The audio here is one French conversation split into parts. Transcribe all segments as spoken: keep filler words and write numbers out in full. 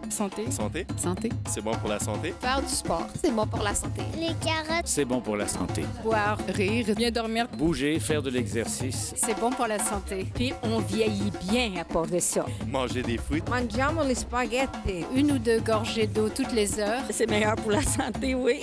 Santé. Santé. Santé. C'est bon pour la santé. Faire du sport, c'est bon pour la santé. Les carottes, c'est bon pour la santé. Boire, rire, bien dormir. Bouger, faire de l'exercice. C'est bon pour la santé. Puis on vieillit bien à part de ça. Manger des fruits. Mangiamo les spaghettis. Une ou deux gorgées d'eau toutes les heures. C'est meilleur pour la santé, oui.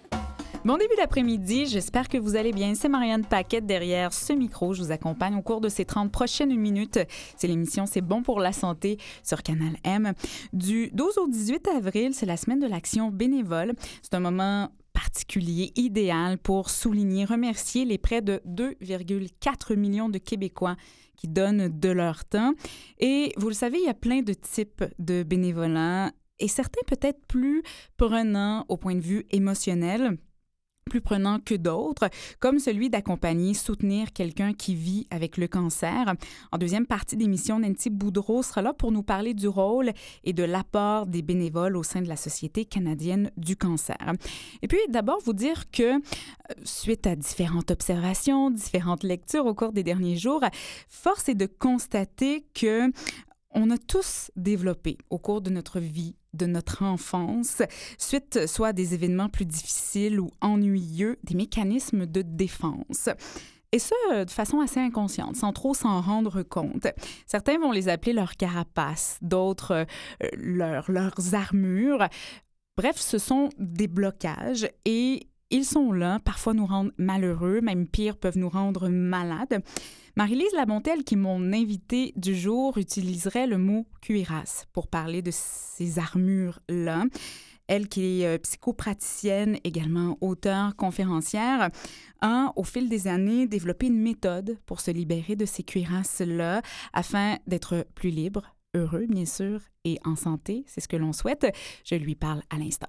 Bon début d'après-midi, j'espère que vous allez bien. C'est Marianne Paquette derrière ce micro. Je vous accompagne au cours de ces trente prochaines minutes. C'est l'émission C'est bon pour la santé sur Canal M. Du douze au dix-huit avril, c'est la semaine de l'action bénévole. C'est un moment particulier, idéal pour souligner, remercier les près de deux virgule quatre millions de Québécois qui donnent de leur temps. Et vous le savez, il y a plein de types de bénévolat et certains peut-être plus prenants au point de vue émotionnel, plus prenant que d'autres, comme celui d'accompagner, soutenir quelqu'un qui vit avec le cancer. En deuxième partie d'émission, Nancy Boudreau sera là pour nous parler du rôle et de l'apport des bénévoles au sein de la Société canadienne du cancer. Et puis, d'abord, vous dire que, suite à différentes observations, différentes lectures au cours des derniers jours, force est de constater que on a tous développé au cours de notre vie, de notre enfance, suite soit à des événements plus difficiles ou ennuyeux, des mécanismes de défense. Et ça, de façon assez inconsciente, sans trop s'en rendre compte. Certains vont les appeler leurs carapaces, d'autres euh, leur, leurs armures. Bref, ce sont des blocages et ils sont là, parfois nous rendent malheureux, même pire, peuvent nous rendre malades. Marie-Lise Labontel, qui est mon invitée du jour, utiliserait le mot cuirasse pour parler de ces armures-là. Elle, qui est psychopraticienne, également auteure, conférencière, a, au fil des années, développé une méthode pour se libérer de ces cuirasses-là afin d'être plus libre, heureux, bien sûr, et en santé. C'est ce que l'on souhaite. Je lui parle à l'instant.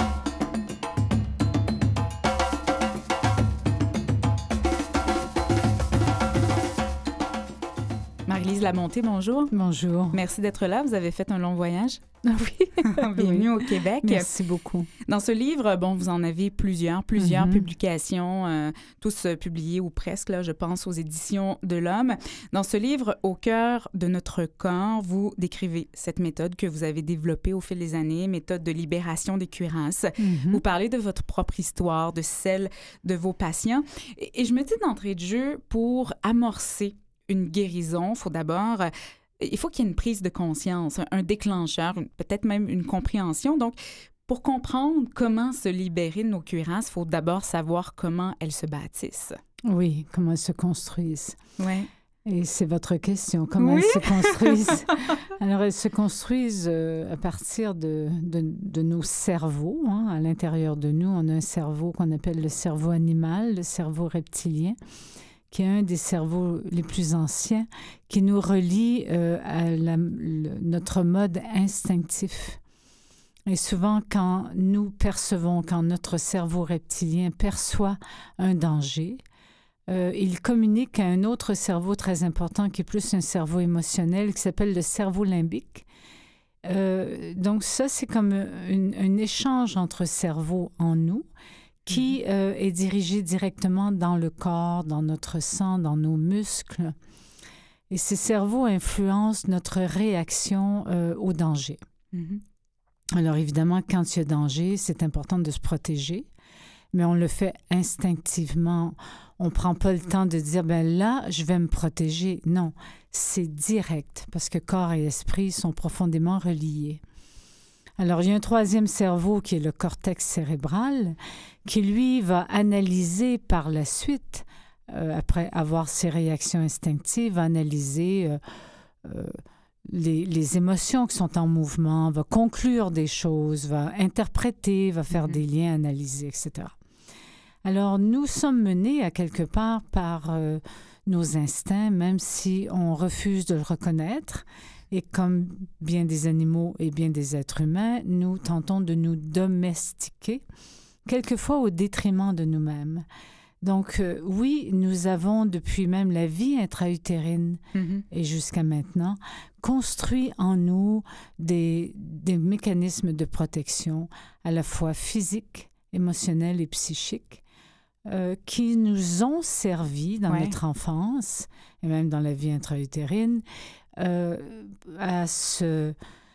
Marie-Lise Labonté, bonjour. Bonjour. Merci d'être là. Vous avez fait un long voyage. Oui. Bienvenue oui. au Québec. Merci beaucoup. Dans ce livre, bon, vous en avez plusieurs, plusieurs mm-hmm. publications, euh, tous euh, publiés ou presque, là, je pense, aux éditions de l'Homme. Dans ce livre, Au cœur de notre corps, vous décrivez cette méthode que vous avez développée au fil des années, méthode de libération des cuirasses. Mm-hmm. Vous parlez de votre propre histoire, de celle de vos patients. Et, et je me dis d'entrée de jeu, pour amorcer une guérison, il faut d'abord, euh, il faut qu'il y ait une prise de conscience, un, un déclencheur, une, peut-être même une compréhension. Donc, pour comprendre comment se libérer de nos cuirasses, il faut d'abord savoir comment elles se bâtissent. Oui, comment elles se construisent. Oui. Et c'est votre question, comment oui? elles se construisent. Alors, elles se construisent euh, à partir de, de, de nos cerveaux. Hein. À l'intérieur de nous, on a un cerveau qu'on appelle le cerveau animal, le cerveau reptilien, qui est un des cerveaux les plus anciens, qui nous relie euh, à la, le, notre mode instinctif. Et souvent, quand nous percevons, quand notre cerveau reptilien perçoit un danger, euh, il communique à un autre cerveau très important, qui est plus un cerveau émotionnel, qui s'appelle le cerveau limbique. Euh, donc ça, c'est comme une, un échange entre cerveaux en nous, qui euh, est dirigé directement dans le corps, dans notre sang, dans nos muscles. Et ces cerveaux influencent notre réaction euh, au danger. Mm-hmm. Alors évidemment, quand il y a danger, c'est important de se protéger, mais on le fait instinctivement. On ne prend pas le temps de dire, ben là, je vais me protéger. Non, c'est direct, parce que corps et esprit sont profondément reliés. Alors, il y a un troisième cerveau qui est le cortex cérébral, qui, lui, va analyser par la suite, euh, après avoir ses réactions instinctives, va analyser euh, euh, les, les émotions qui sont en mouvement, va conclure des choses, va interpréter, va faire mm-hmm. des liens, analyser, et cetera. Alors, nous sommes menés à quelque part par euh, nos instincts, même si on refuse de le reconnaître. Et comme bien des animaux et bien des êtres humains, nous tentons de nous domestiquer, quelquefois au détriment de nous-mêmes. Donc, euh, oui, nous avons, depuis même la vie intra-utérine mm-hmm. et jusqu'à maintenant, construit en nous des, des mécanismes de protection à la fois physiques, émotionnels et psychiques, euh, qui nous ont servi dans ouais. notre enfance et même dans la vie intra-utérine, Euh, à se,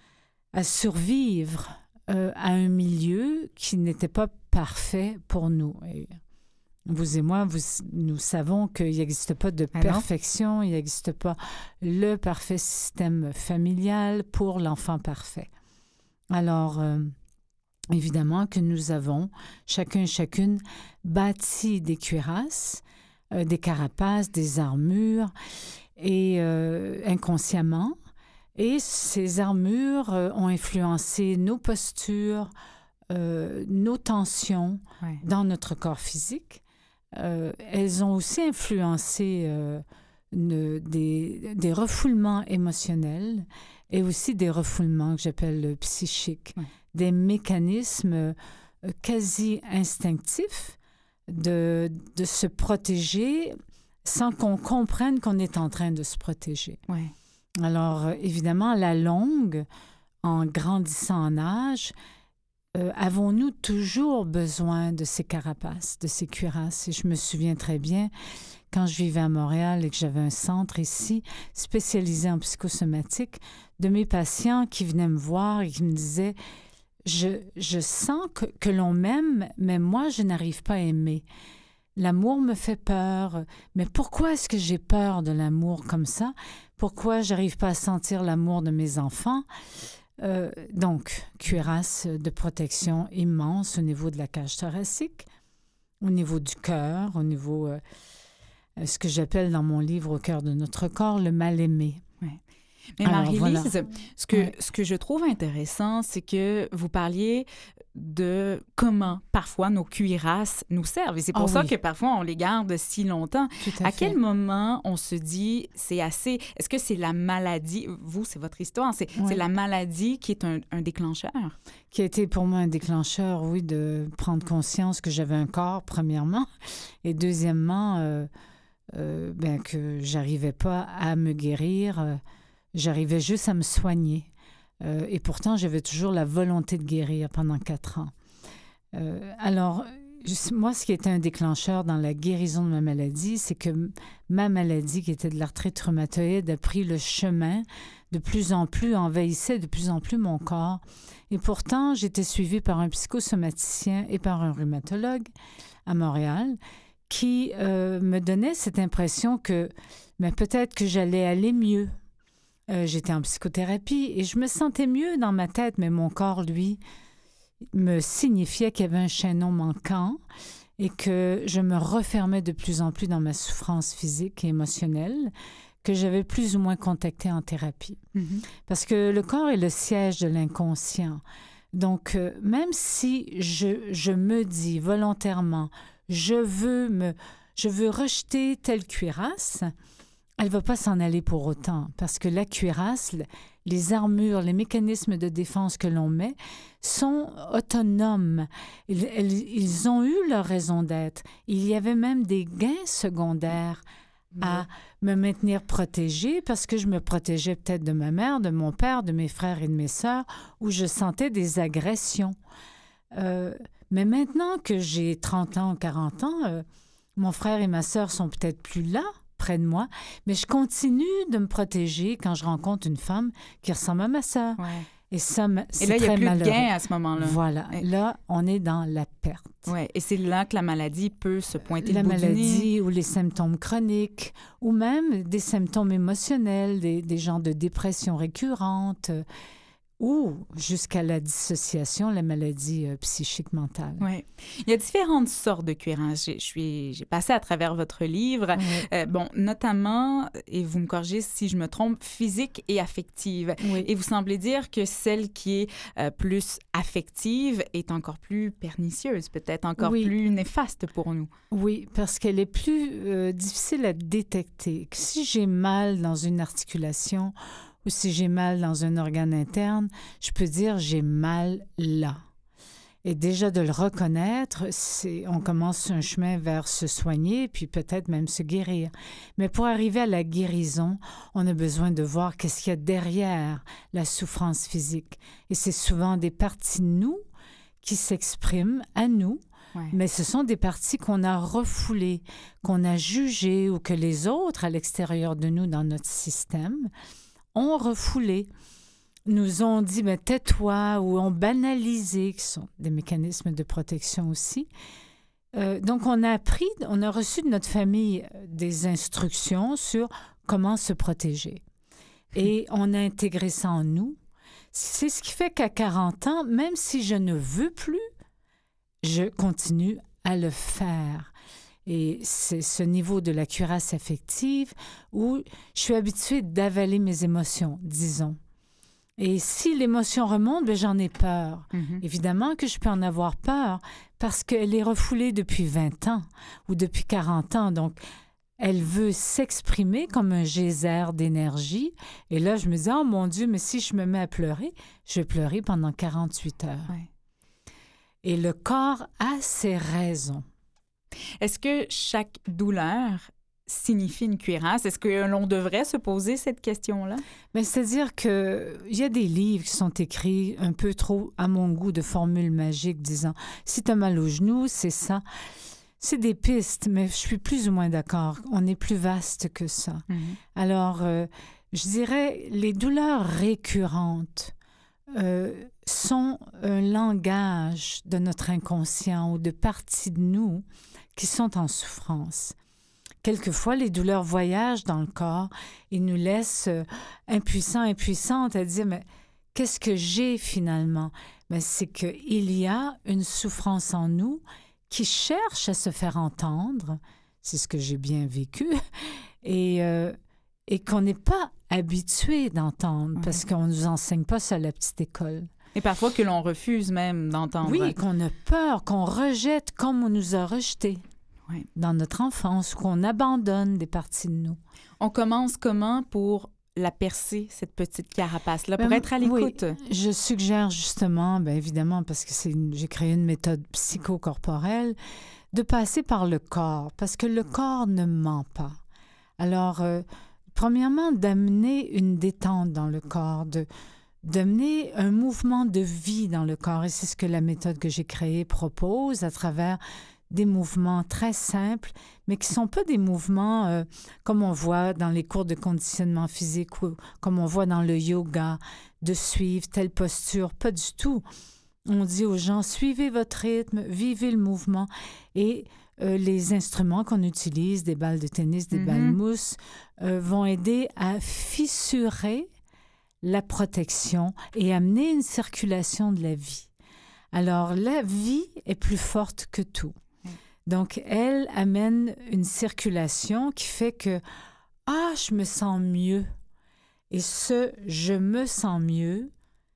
à survivre euh, à un milieu qui n'était pas parfait pour nous. Et vous et moi, vous, nous savons qu'il n'existe pas de Ah perfection, il n'existe pas le parfait système familial pour l'enfant parfait. Alors, euh, évidemment que nous avons, chacun et chacune, bâti des cuirasses, euh, des carapaces, des armures, et euh, inconsciemment. Et ces armures euh, ont influencé nos postures, euh, nos tensions Ouais. dans notre corps physique. Euh, elles ont aussi influencé euh, ne- des, des refoulements émotionnels et aussi des refoulements que j'appelle psychiques, Ouais. des mécanismes euh, quasi instinctifs de, de se protéger sans qu'on comprenne qu'on est en train de se protéger. Ouais. Alors, euh, évidemment, à la longue, en grandissant en âge, euh, avons-nous toujours besoin de ces carapaces, de ces cuirasses? Et je me souviens très bien, quand je vivais à Montréal et que j'avais un centre ici spécialisé en psychosomatique, de mes patients qui venaient me voir et qui me disaient « Je, je sens que, que l'on m'aime, mais moi, je n'arrive pas à aimer. L'amour me fait peur. Mais pourquoi est-ce que j'ai peur de l'amour comme ça? Pourquoi j'arrive pas à sentir l'amour de mes enfants? » Euh, donc, cuirasse de protection immense au niveau de la cage thoracique, au niveau du cœur, au niveau, euh, ce que j'appelle dans mon livre « Au cœur de notre corps », le mal-aimé. Mais Alors, Marie-Lise, voilà. ce, que, Ouais. ce que je trouve intéressant, c'est que vous parliez de comment parfois nos cuirasses nous servent. Et c'est pour Ah ça oui. que parfois on les garde si longtemps. Tout à, À fait. quel moment on se dit, c'est assez... Est-ce que c'est la maladie... Vous, c'est votre histoire. C'est Ouais. c'est la maladie qui est un, un déclencheur. Qui a été pour moi un déclencheur, oui, de prendre conscience que j'avais un corps, premièrement, et deuxièmement, euh, euh, ben, que j'arrivais pas à me guérir, euh, j'arrivais juste à me soigner. Euh, et pourtant, j'avais toujours la volonté de guérir pendant quatre ans. Euh, alors, je- moi, ce qui était un déclencheur dans la guérison de ma maladie, c'est que m- ma maladie, qui était de l'arthrite rhumatoïde, a pris le chemin de plus en plus, envahissait de plus en plus mon corps. Et pourtant, j'étais suivie par un psychosomaticien et par un rhumatologue à Montréal qui euh, me donnait cette impression que mais peut-être que j'allais aller mieux. Euh, j'étais en psychothérapie et je me sentais mieux dans ma tête, mais mon corps, lui, me signifiait qu'il y avait un chaînon manquant et que je me refermais de plus en plus dans ma souffrance physique et émotionnelle que j'avais plus ou moins contactée en thérapie. Parce que le corps est le siège de l'inconscient. Donc, euh, même si je, je me dis volontairement, je veux, me, je veux rejeter telle cuirasse, elle ne va pas s'en aller pour autant. Parce que la cuirasse, les armures, les mécanismes de défense que l'on met sont autonomes. Ils, ils, ils ont eu leur raison d'être. Il y avait même des gains secondaires à me maintenir protégée parce que je me protégeais peut-être de ma mère, de mon père, de mes frères et de mes sœurs, où je sentais des agressions. Euh, mais maintenant que j'ai trente ans, quarante ans, euh, mon frère et ma sœur sont peut-être plus là, près de moi, mais je continue de me protéger quand je rencontre une femme qui ressemble à ma sœur. Ouais. Et ça, c'est Et là, il n'y a très plus malheureux. de gain à ce moment-là. Voilà. Ouais. Là, on est dans la perte. Ouais. Et c'est là que la maladie peut se pointer La le bout du nez. maladie ou les symptômes chroniques ou même des symptômes émotionnels, des, des genres de dépression récurrente euh, ou jusqu'à la dissociation, la maladie euh, psychique mentale. Ouais. Il y a différentes sortes de cuirasses. J'ai, je suis, j'ai passé à travers votre livre. Ouais. Euh, bon, notamment, et vous me corrigez si je me trompe, physique et affective. Oui. Et vous semblez dire que celle qui est euh, plus affective est encore plus pernicieuse, peut-être encore Oui. plus néfaste pour nous. Oui, parce qu'elle est plus euh, difficile à détecter. Que si j'ai mal dans une articulation ou si j'ai mal dans un organe interne, je peux dire j'ai mal là. Et déjà de le reconnaître, c'est, on commence un chemin vers se soigner, puis peut-être même se guérir. Mais pour arriver à la guérison, on a besoin de voir qu'est-ce qu'il y a derrière la souffrance physique. Et c'est souvent des parties de nous qui s'expriment à nous, Ouais. mais ce sont des parties qu'on a refoulées, qu'on a jugées ou que les autres à l'extérieur de nous, dans notre système, ont refoulées. nous ont dit, ben, tais-toi, ou ont banalisé, qui sont des mécanismes de protection aussi. Euh, donc, on a appris, on a reçu de notre famille des instructions sur comment se protéger. Et on a intégré ça en nous. C'est ce qui fait qu'à quarante ans, même si je ne veux plus, je continue à le faire. Et c'est ce niveau de la cuirasse affective où je suis habituée d'avaler mes émotions, disons. Et si l'émotion remonte, bien, j'en ai peur. Mm-hmm. Évidemment que je peux en avoir peur parce qu'elle est refoulée depuis vingt ans ou depuis quarante ans. Donc, elle veut s'exprimer comme un geyser d'énergie. Et là, je me dis, oh mon Dieu, mais si je me mets à pleurer, je vais pleurer pendant quarante-huit heures. Ouais. Et le corps a ses raisons. Est-ce que chaque douleur signifie une cuirasse? Est-ce que l'on devrait se poser cette question-là? Bien, c'est-à-dire qu'il y a des livres qui sont écrits un peu trop, à mon goût, de formules magiques disant « si tu as mal au genou, c'est ça ». C'est des pistes, mais je suis plus ou moins d'accord. On est plus vaste que ça. Mm-hmm. Alors, euh, je dirais, les douleurs récurrentes euh, sont un langage de notre inconscient ou de parties de nous qui sont en souffrance. Quelquefois, les douleurs voyagent dans le corps et nous laissent euh, impuissants, impuissantes à dire « mais qu'est-ce que j'ai finalement? » Mais c'est qu'il y a une souffrance en nous qui cherche à se faire entendre, c'est ce que j'ai bien vécu, et, euh, et qu'on n'est pas habitué d'entendre, mmh. parce qu'on ne nous enseigne pas ça à la petite école. Et parfois que l'on refuse même d'entendre. Oui, qu'on a peur, qu'on rejette comme on nous a rejetés oui. dans notre enfance, qu'on abandonne des parties de nous. On commence comment pour la percer, cette petite carapace-là, pour ben, être à l'écoute? Oui, je suggère justement, bien évidemment, parce que c'est une, j'ai créé une méthode psychocorporelle, de passer par le corps, parce que le corps ne ment pas. Alors, euh, premièrement, d'amener une détente dans le corps, de, d'amener un mouvement de vie dans le corps, et c'est ce que la méthode que j'ai créée propose à travers des mouvements très simples, mais qui ne sont pas des mouvements euh, comme on voit dans les cours de conditionnement physique ou comme on voit dans le yoga, de suivre telle posture. Pas du tout. On dit aux gens, suivez votre rythme, vivez le mouvement. Et euh, les instruments qu'on utilise, des balles de tennis, des mm-hmm. balles mousse, euh, vont aider à fissurer la protection et amener une circulation de la vie. Alors, la vie est plus forte que tout. Donc, elle amène une circulation qui fait que « Ah, je me sens mieux ». Et ce « je me sens mieux »,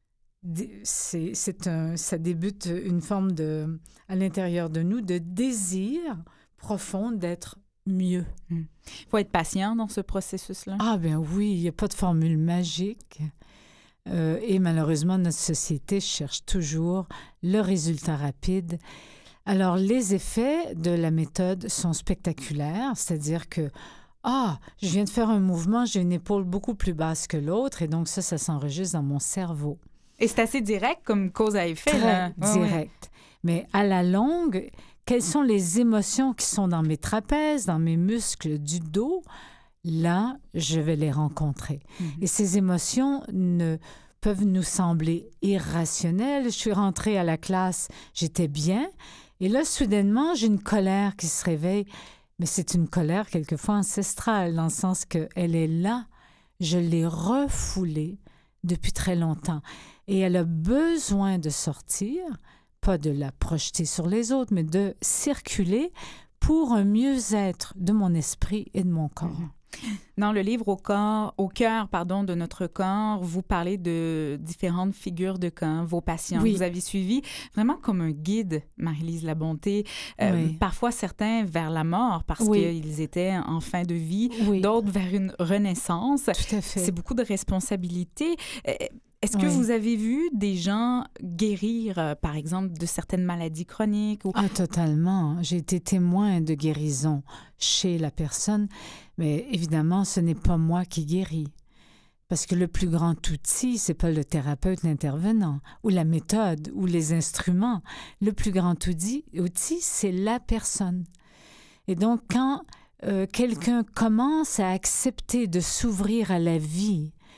c'est, c'est un, ça débute une forme de, à l'intérieur de nous de désir profond d'être mieux. Il mmh. faut être patient dans ce processus-là. Ah bien oui, il n'y a pas de formule magique. Euh, et malheureusement, notre société cherche toujours le résultat rapide. Alors, les effets de la méthode sont spectaculaires, c'est-à-dire que, ah, je viens de faire un mouvement, j'ai une épaule beaucoup plus basse que l'autre, et donc ça, ça s'enregistre dans mon cerveau. Et c'est assez direct comme cause à effet. Très là. direct. Oh, oui. Mais à la longue, quelles sont les émotions qui sont dans mes trapèzes, dans mes muscles du dos? Là, je vais les rencontrer. Mm-hmm. Et ces émotions ne peuvent nous sembler irrationnelles. Je suis rentrée à la classe, j'étais bien. Et là, soudainement, j'ai une colère qui se réveille. Mais c'est une colère quelquefois ancestrale, dans le sens qu'elle est là. Je l'ai refoulée depuis très longtemps. Et elle a besoin de sortir, pas de la projeter sur les autres, mais de circuler pour un mieux-être de mon esprit et de mon corps. Mm-hmm. Dans le livre « Au corps, au cœur pardon, de notre corps », vous parlez de différentes figures de camp, vos patients. Oui. Vous avez suivi vraiment comme un guide, Marie-Lise Labonté, euh, oui. parfois certains vers la mort parce oui. qu'ils étaient en fin de vie, oui. d'autres vers une renaissance. Tout à fait. C'est beaucoup de responsabilités. Est-ce que oui. vous avez vu des gens guérir, euh, par exemple, de certaines maladies chroniques? Ou... Ah, totalement. J'ai été témoin de guérison chez la personne, mais évidemment, ce n'est pas moi qui guéris. Parce que le plus grand outil, c'est pas le thérapeute, l'intervenant, ou la méthode, ou les instruments. Le plus grand outil, outil c'est la personne. Et donc, quand euh, quelqu'un commence à accepter de s'ouvrir à la vie,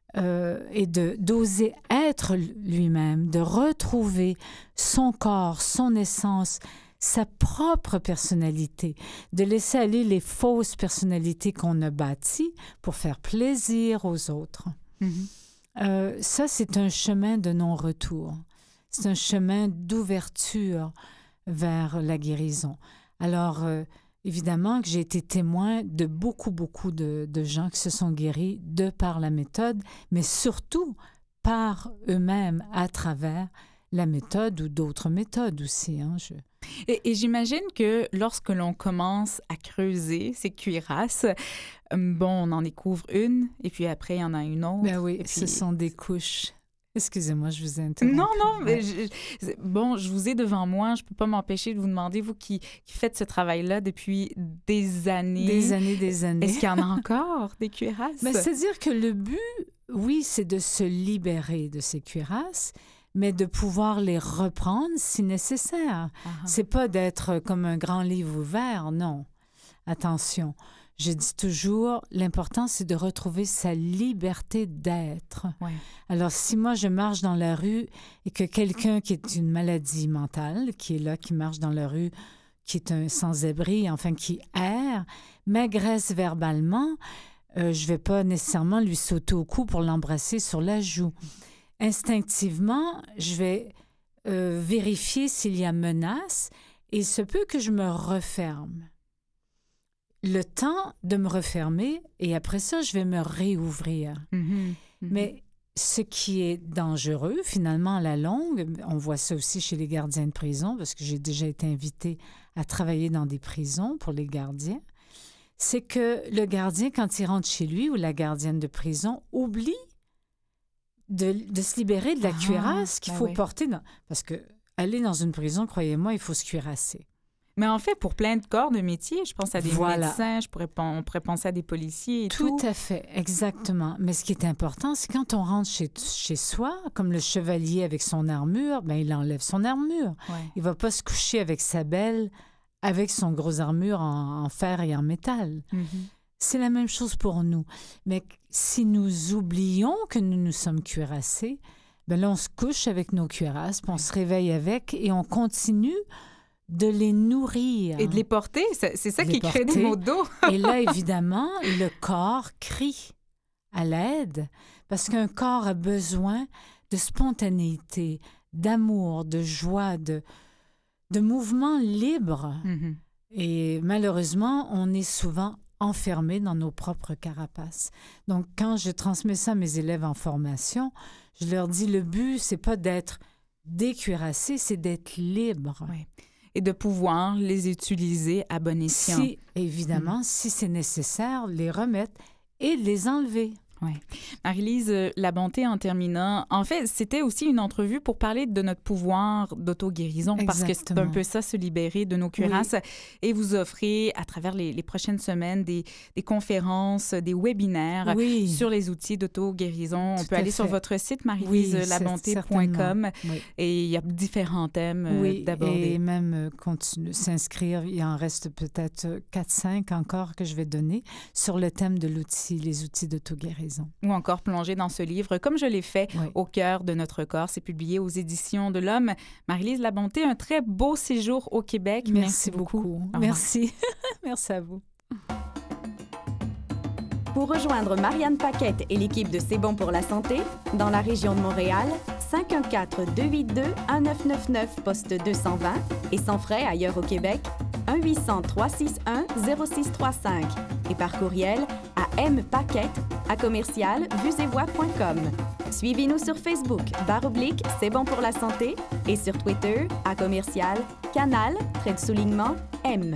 euh, et de, d'oser être lui-même, de retrouver son corps, son essence, sa propre personnalité, de laisser aller les fausses personnalités qu'on a bâties pour faire plaisir aux autres. Mm-hmm. Euh, ça, c'est un chemin de non-retour. C'est un chemin d'ouverture vers la guérison. Alors, euh, évidemment que j'ai été témoin de beaucoup, beaucoup de, de gens qui se sont guéris de par la méthode, mais surtout par eux-mêmes à travers la méthode ou d'autres méthodes aussi. Hein, je... Et, et j'imagine que lorsque l'on commence à creuser ces cuirasses, bon, on en découvre une, et puis après, il y en a une autre. Ben oui, puis... ce sont des couches. Excusez-moi, je vous ai interrompu. Non, non, mais ouais. je, bon, je vous ai devant moi, je ne peux pas m'empêcher de vous demander, vous qui, qui faites ce travail-là depuis des années. Des années, des années. Est-ce qu'il y en a encore des cuirasses? Mais c'est-à-dire que le but, oui, c'est de se libérer de ces cuirasses, mais de pouvoir les reprendre si nécessaire. Uh-huh. C'est pas d'être comme un grand livre ouvert, non. Attention, je dis toujours, l'important, c'est de retrouver sa liberté d'être. Ouais. Alors, si moi, je marche dans la rue et que quelqu'un qui est une maladie mentale, qui est là, qui marche dans la rue, qui est un sans-abri, enfin, qui erre, m'agresse verbalement, euh, je vais pas nécessairement lui sauter au cou pour l'embrasser sur la joue. Instinctivement, je vais euh, vérifier s'il y a menace et il se peut que je me referme. Le temps de me refermer et après ça, je vais me réouvrir. Mm-hmm. Mm-hmm. Mais ce qui est dangereux, finalement, à la longue, on voit ça aussi chez les gardiens de prison, parce que j'ai déjà été invitée à travailler dans des prisons pour les gardiens, c'est que le gardien, quand il rentre chez lui ou la gardienne de prison, oublie De, de se libérer de la ah, cuirasse qu'il ben faut oui. porter. Dans... Parce que aller dans une prison, croyez-moi, il faut se cuirasser. Mais en fait, pour plein de corps de métier, je pense à des voilà. médecins, je pourrais, on pourrait penser à des policiers et tout. Tout à fait, exactement. Mais ce qui est important, c'est quand on rentre chez, chez soi, comme le chevalier avec son armure, ben il enlève son armure. Ouais. Il ne va pas se coucher avec sa belle, avec son gros armure en, en fer et en métal. Mm-hmm. C'est la même chose pour nous. Mais si nous oublions que nous nous sommes cuirassés, ben là, on se couche avec nos cuirasses, puis on se réveille avec et on continue de les nourrir. Et de les porter. C'est, c'est ça de qui crée des maux de dos. Et là, évidemment, le corps crie à l'aide parce qu'un corps a besoin de spontanéité, d'amour, de joie, de, de mouvement libre. Mm-hmm. Et malheureusement, on est souvent enfermés dans nos propres carapaces. Donc, quand je transmets ça à mes élèves en formation, je leur dis, le but, c'est pas d'être décuirassé, c'est d'être libre. Oui. Et de pouvoir les utiliser à bon escient. Si, évidemment, mmh. si c'est nécessaire, les remettre et les enlever. Oui. Marie-Lise Labonté, en terminant, en fait, c'était aussi une entrevue pour parler de notre pouvoir d'auto-guérison, parce que c'est un peu ça, se libérer de nos cuirasses. Oui. Et vous offrez, à travers les, les prochaines semaines, des, des conférences, des webinaires oui. sur les outils d'auto-guérison. On Tout peut aller fait. sur votre site, marie lise labonté point com, oui. et il y a différents thèmes oui, d'aborder. Et même euh, continue, s'inscrire. Il en reste peut-être quatre cinq encore que je vais donner sur le thème de l'outil, les outils d'auto-guérison. Ou encore plonger dans ce livre, comme je l'ai fait, oui. Au cœur de notre corps. C'est publié aux Éditions de l'Homme. Marie-Lise Labonté, un très beau séjour au Québec. Merci, Merci beaucoup. beaucoup. Merci. Merci à vous. Pour rejoindre Marianne Paquette et l'équipe de C'est bon pour la santé, dans la région de Montréal, cinq un quatre, deux huit deux, un neuf neuf neuf, poste deux cent vingt, et sans frais ailleurs au Québec, un huit cents, trois six un, zéro six trois cinq, et par courriel à mpaquette à commercial vuesetvoix point com. Suivez-nous sur Facebook, barre oblique, C'est bon pour la santé, et sur Twitter, à commercial, canal, trait de soulignement, M.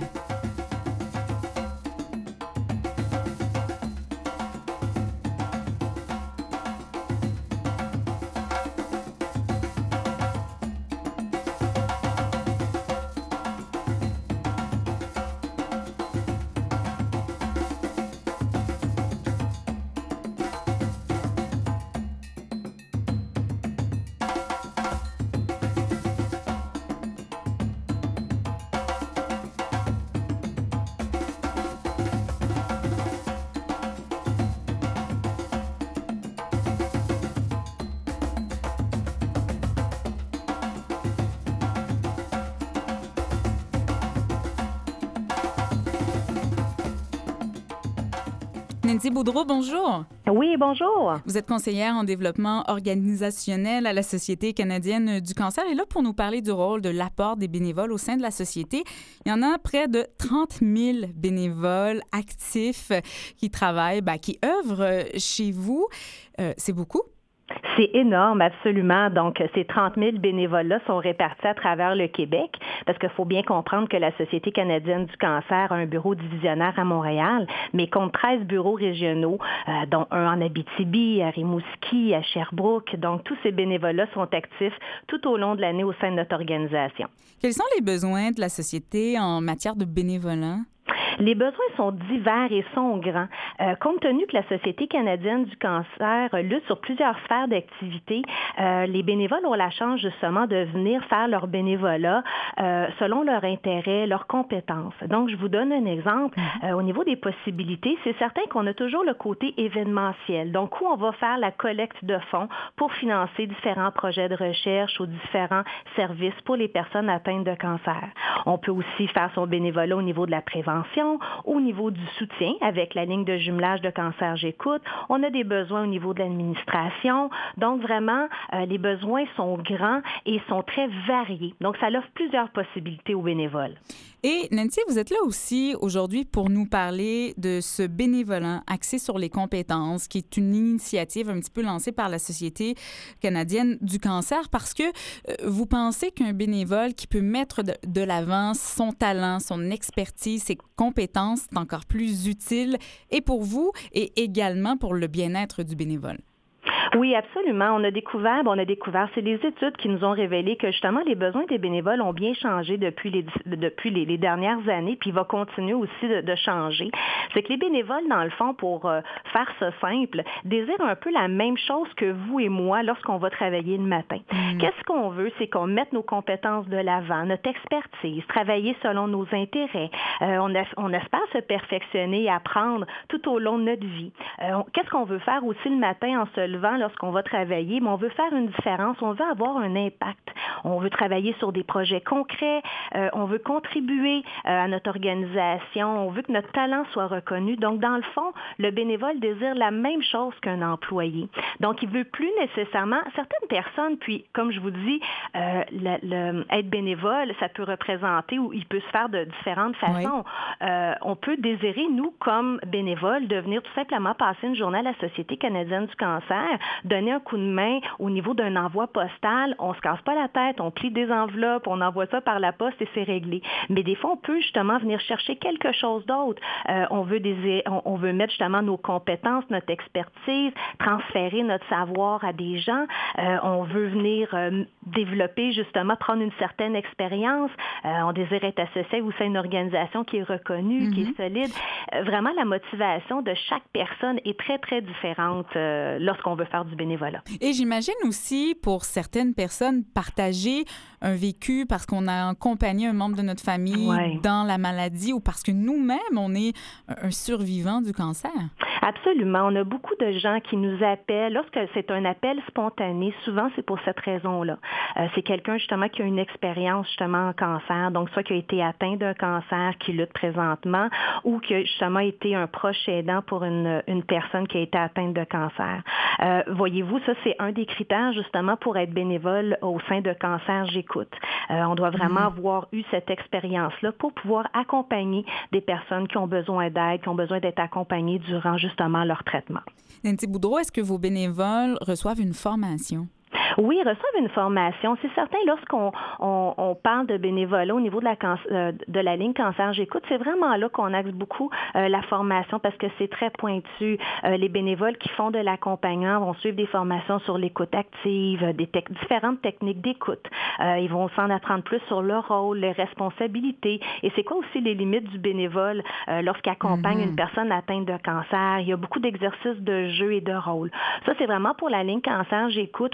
Nancy Boudreau, bonjour. Oui, bonjour. Vous êtes conseillère en développement organisationnel à la Société canadienne du cancer et là pour nous parler du rôle de l'apport des bénévoles au sein de la société. Il y en a près de trente mille bénévoles actifs qui travaillent, ben, qui œuvrent chez vous. Euh, c'est beaucoup? C'est énorme, absolument. Donc, ces trente mille bénévoles-là sont répartis à travers le Québec parce qu'il faut bien comprendre que la Société canadienne du cancer a un bureau divisionnaire à Montréal, mais compte treize bureaux régionaux, euh, dont un en Abitibi, à Rimouski, à Sherbrooke. Donc, tous ces bénévoles-là sont actifs tout au long de l'année au sein de notre organisation. Quels sont les besoins de la société en matière de bénévolat? Les besoins sont divers et sont grands. Euh, compte tenu que la Société canadienne du cancer lutte sur plusieurs sphères d'activité, euh, les bénévoles ont la chance justement de venir faire leur bénévolat euh, selon leur intérêt, leurs compétences. Donc, je vous donne un exemple. Euh, au niveau des possibilités, c'est certain qu'on a toujours le côté événementiel. Donc, où on va faire la collecte de fonds pour financer différents projets de recherche ou différents services pour les personnes atteintes de cancer. On peut aussi faire son bénévolat au niveau de la prévention, au niveau du soutien avec la ligne de jumelage de Cancer J'écoute. On a des besoins au niveau de l'administration. Donc, vraiment, euh, les besoins sont grands et sont très variés. Donc, ça offre plusieurs possibilités aux bénévoles. Et Nancy, vous êtes là aussi aujourd'hui pour nous parler de ce bénévolat axé sur les compétences, qui est une initiative un petit peu lancée par la Société canadienne du cancer, parce que euh, vous pensez qu'un bénévole qui peut mettre de, de l'avant son talent, son expertise, ses compétences, c'est encore plus utile et pour vous et également pour le bien-être du bénévole. Oui, absolument. On a découvert, on a découvert, c'est les études qui nous ont révélé que justement les besoins des bénévoles ont bien changé depuis les depuis les, les dernières années, puis il va continuer aussi de, de changer. C'est que les bénévoles, dans le fond, pour euh, faire ça simple, désirent un peu la même chose que vous et moi lorsqu'on va travailler le matin. Mmh. Qu'est-ce qu'on veut? C'est qu'on mette nos compétences de l'avant, notre expertise, travailler selon nos intérêts. Euh, on, a, on espère se perfectionner et apprendre tout au long de notre vie. Euh, on, qu'est-ce qu'on veut faire aussi le matin en se levant lorsqu'on va travailler? Mais on veut faire une différence, on veut avoir un impact. On veut travailler sur des projets concrets, euh, on veut contribuer euh, à notre organisation, on veut que notre talent soit reconnu. Donc, dans le fond, le bénévole désire la même chose qu'un employé. Donc, il ne veut plus nécessairement, certaines personnes, puis comme je vous dis, euh, le, le, être bénévole, ça peut représenter ou il peut se faire de différentes façons. Oui. Euh, on peut désirer, nous, comme bénévoles, de venir tout simplement passer une journée à la Société canadienne du cancer, donner un coup de main au niveau d'un envoi postal. On ne se casse pas la tête, on plie des enveloppes, on envoie ça par la poste et c'est réglé. Mais des fois, on peut justement venir chercher quelque chose d'autre. Euh, on veut désirer, on, on veut mettre justement nos compétences, notre expertise, transférer notre savoir à des gens. Euh, on veut venir euh, développer justement, prendre une certaine expérience. Euh, on désire être associé aussi à une organisation qui est reconnue, mm-hmm. qui est solide. Euh, vraiment, la motivation de chaque personne est très, très différente euh, lorsqu'on veut faire du bénévolat. Et j'imagine aussi, pour certaines personnes, partager un vécu parce qu'on a accompagné un membre de notre famille ouais. dans la maladie ou parce que nous-mêmes, on est un survivant du cancer. Absolument. On a beaucoup de gens qui nous appellent. Lorsque c'est un appel spontané, souvent, c'est pour cette raison-là. Euh, c'est quelqu'un, justement, qui a une expérience, justement, en cancer, donc soit qui a été atteint d'un cancer, qui lutte présentement, ou qui a, justement, été un proche aidant pour une, une personne qui a été atteinte de cancer. Euh, voyez-vous, ça, c'est un des critères, justement, pour être bénévole au sein de Cancer J'écoute. Euh, on doit vraiment mmh. avoir eu cette expérience-là pour pouvoir accompagner des personnes qui ont besoin d'aide, qui ont besoin d'être accompagnées durant, justement, leur traitement. Nancy Boudreau, est-ce que vos bénévoles reçoivent une formation? Oui, ils reçoivent une formation. C'est certain, lorsqu'on on, on parle de bénévolat au niveau de la, euh, de la ligne Cancer J'écoute, c'est vraiment là qu'on axe beaucoup euh, la formation parce que c'est très pointu. Euh, les bénévoles qui font de l'accompagnement vont suivre des formations sur l'écoute active, des te- différentes techniques d'écoute. Euh, ils vont s'en apprendre plus sur leur rôle, les responsabilités. Et c'est quoi aussi les limites du bénévole euh, lorsqu'il accompagne mm-hmm. une personne atteinte de cancer? Il y a beaucoup d'exercices de jeu et de rôle. Ça, c'est vraiment pour la ligne Cancer J'écoute où c'est vraiment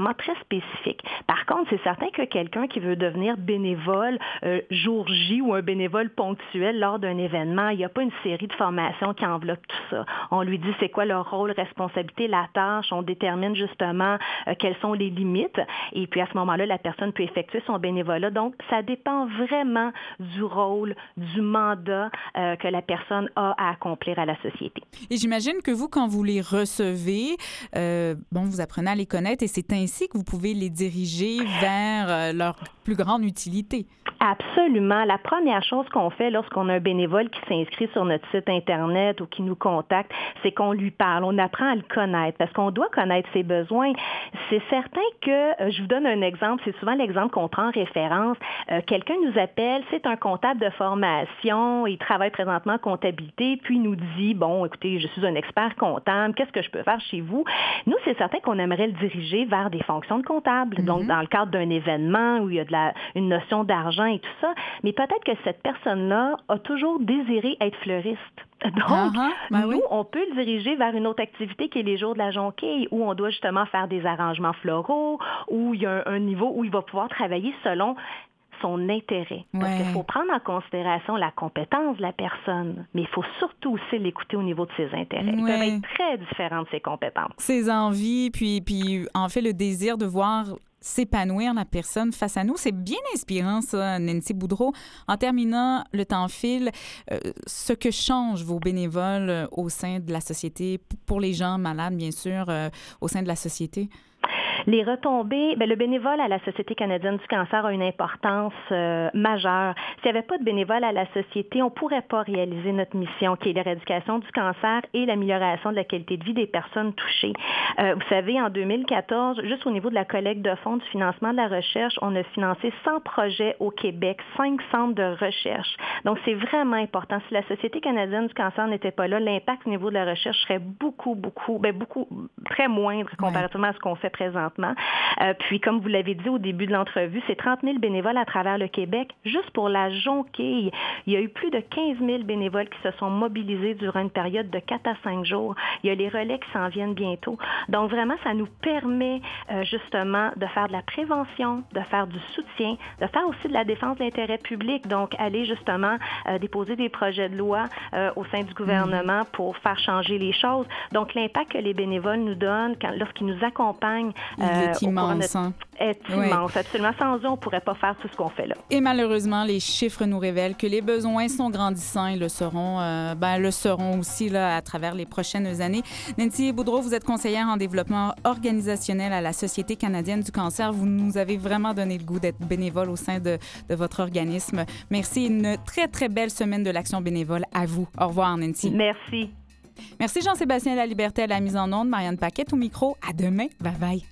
vraiment très spécifique. Par contre, c'est certain que quelqu'un qui veut devenir bénévole euh, jour J ou un bénévole ponctuel lors d'un événement, il n'y a pas une série de formations qui enveloppe tout ça. On lui dit c'est quoi leur rôle, responsabilité, la tâche, on détermine justement euh, quelles sont les limites et puis à ce moment-là, la personne peut effectuer son bénévolat. Donc, ça dépend vraiment du rôle, du mandat euh, que la personne a à accomplir à la société. Et j'imagine que vous, quand vous les recevez, euh, bon, vous apprenez à les connaître et c'est ainsi que vous pouvez les diriger vers euh, leur plus grande utilité. Absolument. La première chose qu'on fait lorsqu'on a un bénévole qui s'inscrit sur notre site Internet ou qui nous contacte, c'est qu'on lui parle. On apprend à le connaître parce qu'on doit connaître ses besoins. C'est certain que, je vous donne un exemple, c'est souvent l'exemple qu'on prend en référence. Euh, quelqu'un nous appelle, c'est un comptable de formation, il travaille présentement en comptabilité, puis il nous dit, bon, écoutez, je suis un expert comptable, qu'est-ce que je peux faire chez vous? Nous, c'est certain qu'on aimerait le diriger vers des fonctions de comptable. Mm-hmm. Donc, dans le cadre d'un événement où il y a de la, une notion d'argent et tout ça, mais peut-être que cette personne-là a toujours désiré être fleuriste. Donc, uh-huh. ben nous, oui. on peut le diriger vers une autre activité qui est les jours de la jonquille, où on doit justement faire des arrangements floraux, où il y a un, un niveau où il va pouvoir travailler selon son intérêt. Ouais. Parce qu'il faut prendre en considération la compétence de la personne, mais il faut surtout aussi l'écouter au niveau de ses intérêts. Ouais. Ils peuvent être très différents de ses compétences. Ses envies, puis, puis en fait, le désir de voir s'épanouir la personne face à nous. C'est bien inspirant, ça, Nancy Boudreau. En terminant, le temps file. Euh, ce que changent vos bénévoles euh, au sein de la société, pour les gens malades, bien sûr, euh, au sein de la société? Les retombées, bien, le bénévole à la Société canadienne du cancer a une importance euh, majeure. S'il n'y avait pas de bénévoles à la Société, on ne pourrait pas réaliser notre mission, qui est l'éradication du cancer et l'amélioration de la qualité de vie des personnes touchées. Euh, vous savez, en deux mille quatorze, juste au niveau de la collecte de fonds du financement de la recherche, on a financé cent projets au Québec, cinq centres de recherche. Donc, c'est vraiment important. Si la Société canadienne du cancer n'était pas là, l'impact au niveau de la recherche serait beaucoup, beaucoup, bien, beaucoup, très moindre comparativement à ce qu'on fait présentement. Euh, puis, comme vous l'avez dit au début de l'entrevue, c'est trente mille bénévoles à travers le Québec. Juste pour la jonquille, il y a eu plus de quinze mille bénévoles qui se sont mobilisés durant une période de quatre à cinq jours. Il y a les relais qui s'en viennent bientôt. Donc, vraiment, ça nous permet euh, justement de faire de la prévention, de faire du soutien, de faire aussi de la défense de l'intérêt public. Donc, aller justement euh, déposer des projets de loi euh, au sein du gouvernement mmh. pour faire changer les choses. Donc, l'impact que les bénévoles nous donnent quand, lorsqu'ils nous accompagnent Il euh, est immense. Hein? Est oui. immense, absolument. Sans eux, on ne pourrait pas faire tout ce qu'on fait là. Et malheureusement, les chiffres nous révèlent que les besoins sont grandissants et le seront, euh, ben, le seront aussi là, à travers les prochaines années. Nancy Boudreau, vous êtes conseillère en développement organisationnel à la Société canadienne du cancer. Vous nous avez vraiment donné le goût d'être bénévole au sein de, de votre organisme. Merci. Une très, très belle semaine de l'action bénévole à vous. Au revoir, Nancy. Merci. Merci Jean-Sébastien Laliberté à la mise en onde, Marianne Paquette au micro. À demain. Bye bye.